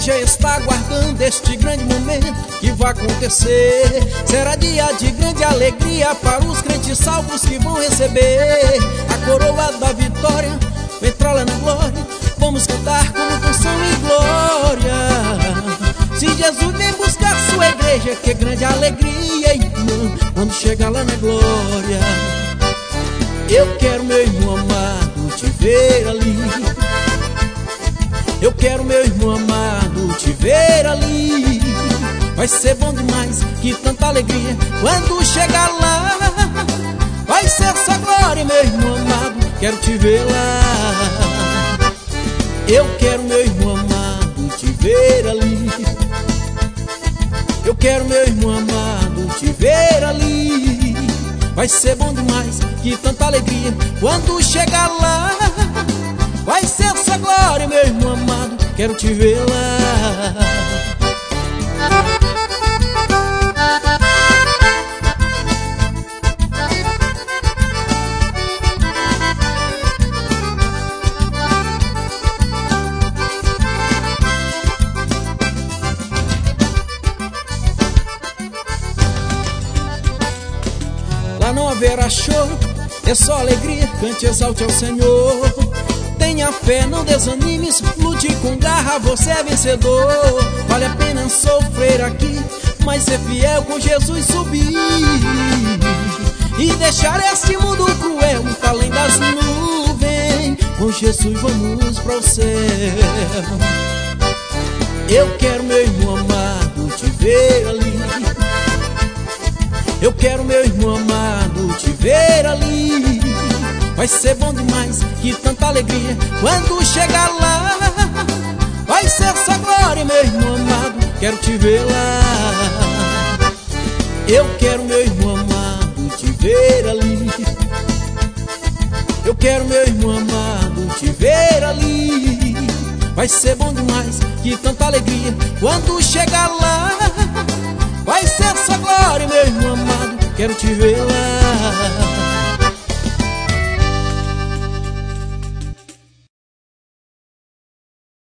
igreja está aguardando este grande momento que vai acontecer. Será dia de grande alegria para os crentes salvos que vão receber a coroa da vitória, entrá-la na glória. Vamos cantar como canção em glória. Se Jesus vem buscar sua igreja, que grande alegria, irmão, quando chega lá na glória. Eu quero, meu irmão amado, te ver ali. Eu quero, meu irmão amado, te ver ali. Vai ser bom demais, que tanta alegria quando chegar lá. Vai ser essa glória, meu irmão amado, quero te ver lá. Eu quero, meu irmão amado, te ver ali. Eu quero, meu irmão amado, te ver ali. Vai ser bom demais, que tanta alegria quando chegar lá. Vai ser essa glória, meu irmão amado, quero te ver lá. Lá não haverá choro, é só alegria, cante, exalte ao Senhor. Tenha fé, não desanimes, lute com garra, você é vencedor. Vale a pena sofrer aqui, mas ser fiel com Jesus subir e deixar este mundo cruel, muito além das nuvens. Com Jesus vamos para o céu. Eu quero, meu irmão amado, te ver ali. Eu quero, meu irmão amado, te ver ali. Vai ser bom demais, que tanta alegria quando chegar lá. Vai ser essa glória, meu irmão amado, quero te ver lá. Eu quero, meu irmão amado, te ver ali. Eu quero, meu irmão amado, te ver ali. Vai ser bom demais, que tanta alegria quando chegar lá. Vai ser essa glória, meu irmão amado, quero te ver lá.